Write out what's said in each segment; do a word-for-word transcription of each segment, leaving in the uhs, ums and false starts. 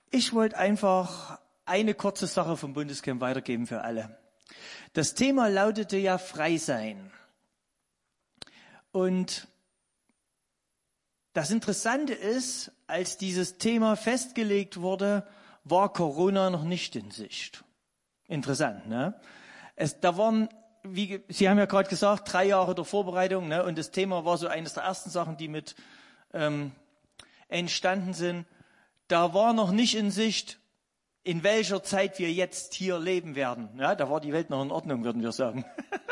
Ich wollte einfach eine kurze Sache vom Bundescamp weitergeben für alle. Das Thema lautete ja frei sein. Und das Interessante ist, als dieses Thema festgelegt wurde, war Corona noch nicht in Sicht. Interessant, ne? Es, da waren, wie Sie haben ja gerade gesagt, drei Jahre der Vorbereitung, ne? Und das Thema war so eines der ersten Sachen, die mit ähm, entstanden sind. Da war noch nicht in Sicht, in welcher Zeit wir jetzt hier leben werden. Ja, da war die Welt noch in Ordnung, würden wir sagen.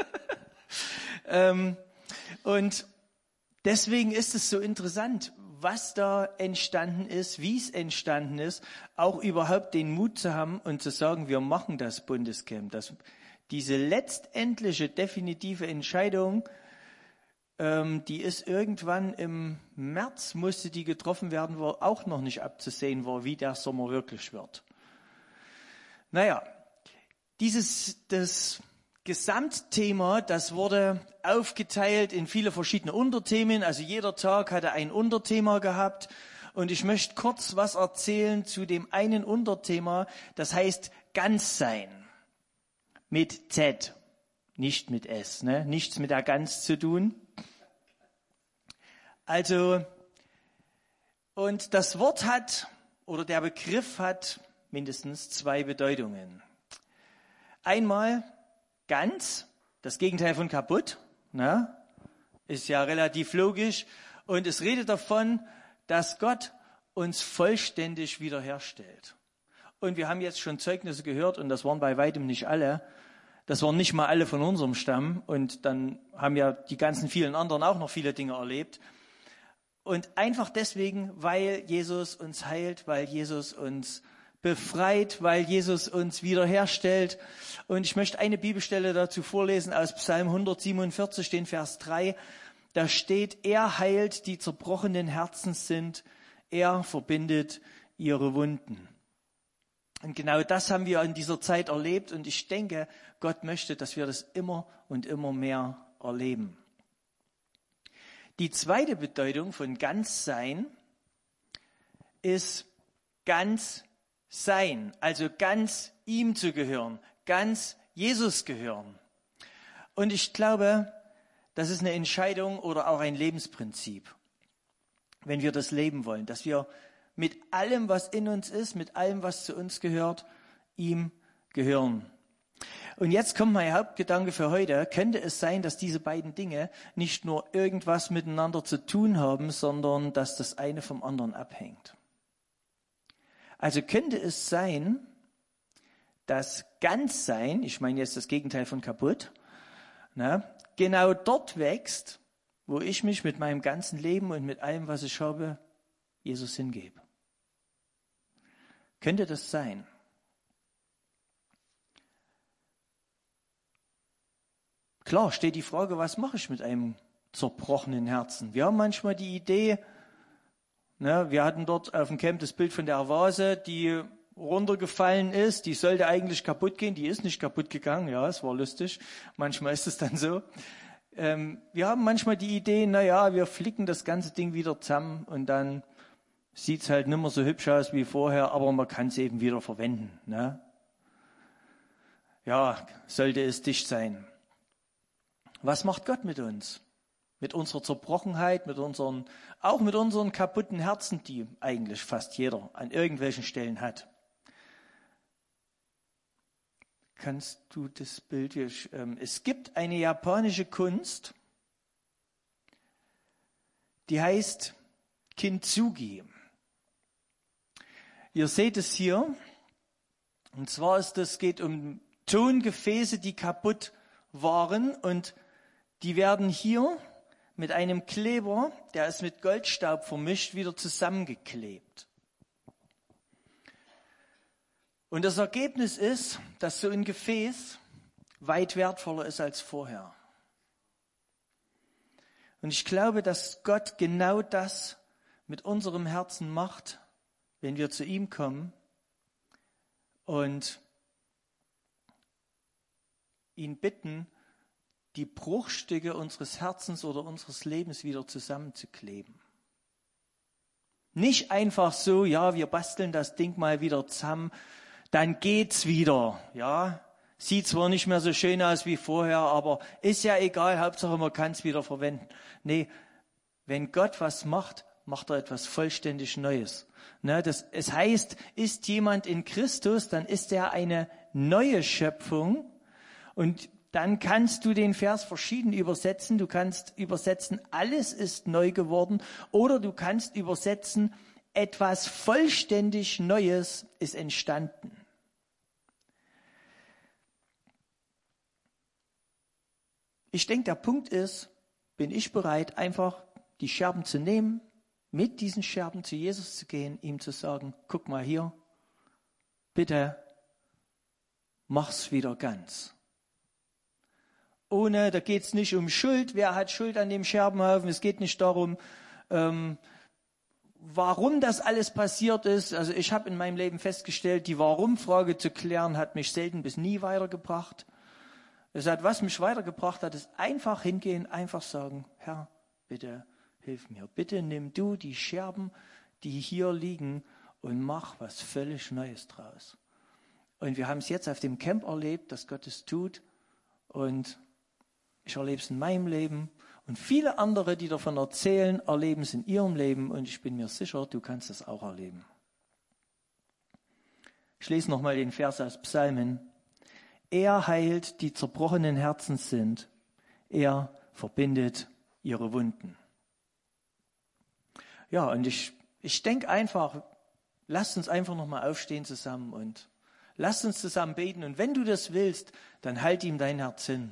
ähm, und deswegen ist es so interessant, was da entstanden ist, wie es entstanden ist, auch überhaupt den Mut zu haben und zu sagen, wir machen das Bundescamp. Das, diese letztendliche, definitive Entscheidung, ähm, die ist irgendwann im März, musste die getroffen werden, wo auch noch nicht abzusehen war, wie der Sommer wirklich wird. Naja, dieses, das Gesamtthema, das wurde aufgeteilt in viele verschiedene Unterthemen. Also jeder Tag hatte ein Unterthema gehabt. Und ich möchte kurz was erzählen zu dem einen Unterthema, das heißt ganz sein. Mit Z, nicht mit S, ne? Nichts mit der Gans zu tun. Also, und das Wort hat, oder der Begriff hat mindestens zwei Bedeutungen. Einmal ganz, das Gegenteil von kaputt, ne? Ist ja relativ logisch. Und es redet davon, dass Gott uns vollständig wiederherstellt. Und wir haben jetzt schon Zeugnisse gehört, und das waren bei weitem nicht alle. Das waren nicht mal alle von unserem Stamm. Und dann haben ja die ganzen vielen anderen auch noch viele Dinge erlebt. Und einfach deswegen, weil Jesus uns heilt, weil Jesus uns befreit, weil Jesus uns wiederherstellt. Und ich möchte eine Bibelstelle dazu vorlesen aus Psalm hundertsiebenundvierzig, den Vers drei. Da steht, er heilt, die zerbrochenen Herzens sind, er verbindet ihre Wunden. Und genau das haben wir in dieser Zeit erlebt. Und ich denke, Gott möchte, dass wir das immer und immer mehr erleben. Die zweite Bedeutung von ganz sein ist ganz sein, also ganz ihm zu gehören, ganz Jesus gehören. Und ich glaube, das ist eine Entscheidung oder auch ein Lebensprinzip, wenn wir das leben wollen, dass wir mit allem, was in uns ist, mit allem, was zu uns gehört, ihm gehören. Und jetzt kommt mein Hauptgedanke für heute. Könnte es sein, dass diese beiden Dinge nicht nur irgendwas miteinander zu tun haben, sondern dass das eine vom anderen abhängt? Also könnte es sein, dass Ganzsein, ich meine jetzt das Gegenteil von kaputt, na, genau dort wächst, wo ich mich mit meinem ganzen Leben und mit allem, was ich habe, Jesus hingebe. Könnte das sein? Klar steht die Frage, was mache ich mit einem zerbrochenen Herzen? Wir haben manchmal die Idee, ne, wir hatten dort auf dem Camp das Bild von der Vase, die runtergefallen ist, die sollte eigentlich kaputt gehen, die ist nicht kaputt gegangen, ja, es war lustig, manchmal ist es dann so. Ähm, wir haben manchmal die Idee, na ja, wir flicken das ganze Ding wieder zusammen und dann sieht es halt nicht mehr so hübsch aus wie vorher, aber man kann es eben wieder verwenden, ne? Ja, sollte es dicht sein. Was macht Gott mit uns? Mit unserer Zerbrochenheit, mit unseren, auch mit unseren kaputten Herzen, die eigentlich fast jeder an irgendwelchen Stellen hat. Kannst du das Bild hier, ähm, es gibt eine japanische Kunst, die heißt Kintsugi. Ihr seht es hier, und zwar ist das, geht um Tongefäße, die kaputt waren, und die werden hier mit einem Kleber, der ist mit Goldstaub vermischt, wieder zusammengeklebt. Und das Ergebnis ist, dass so ein Gefäß weit wertvoller ist als vorher. Und ich glaube, dass Gott genau das mit unserem Herzen macht, wenn wir zu ihm kommen und ihn bitten, die Bruchstücke unseres Herzens oder unseres Lebens wieder zusammenzukleben. Nicht einfach so, ja, wir basteln das Ding mal wieder zusammen, dann geht's wieder, ja. Sieht zwar nicht mehr so schön aus wie vorher, aber ist ja egal, Hauptsache man kann es wieder verwenden. Nee, wenn Gott was macht, macht er etwas vollständig Neues. Ne, das, es heißt, ist jemand in Christus, dann ist er eine neue Schöpfung. Und dann kannst du den Vers verschieden übersetzen. Du kannst übersetzen, alles ist neu geworden. Oder du kannst übersetzen, etwas vollständig Neues ist entstanden. Ich denke, der Punkt ist, bin ich bereit, einfach die Scherben zu nehmen, mit diesen Scherben zu Jesus zu gehen, ihm zu sagen, guck mal hier, bitte mach's wieder ganz. Ohne, da geht's nicht um Schuld, wer hat Schuld an dem Scherbenhaufen, es geht nicht darum, ähm, warum das alles passiert ist. Also ich habe in meinem Leben festgestellt, die Warum-Frage zu klären, hat mich selten bis nie weitergebracht. Es hat, was mich weitergebracht hat, ist einfach hingehen, einfach sagen, Herr, bitte hilf mir. Bitte nimm du die Scherben, die hier liegen, und mach was völlig Neues draus. Und wir haben es jetzt auf dem Camp erlebt, dass Gott es tut. Und ich erlebe es in meinem Leben. Und viele andere, die davon erzählen, erleben es in ihrem Leben. Und ich bin mir sicher, du kannst es auch erleben. Ich lese nochmal den Vers aus Psalmen. Er heilt, die zerbrochenen Herzens sind. Er verbindet ihre Wunden. Ja, und ich, ich denke einfach, lasst uns einfach nochmal aufstehen zusammen und lasst uns zusammen beten. Und wenn du das willst, dann halt ihm dein Herz hin.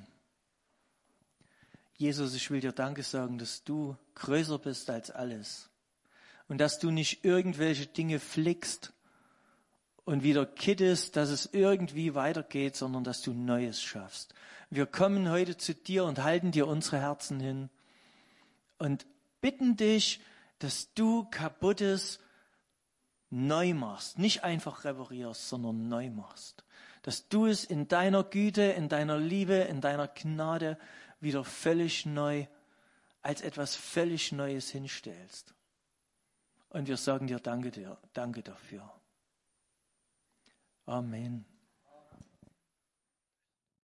Jesus, ich will dir Danke sagen, dass du größer bist als alles. Und dass du nicht irgendwelche Dinge flickst und wieder kittest, dass es irgendwie weitergeht, sondern dass du Neues schaffst. Wir kommen heute zu dir und halten dir unsere Herzen hin und bitten dich, dass du Kaputtes neu machst. Nicht einfach reparierst, sondern neu machst. Dass du es in deiner Güte, in deiner Liebe, in deiner Gnade wieder völlig neu, als etwas völlig Neues hinstellst. Und wir sagen dir Danke, dir, Danke dafür. Amen.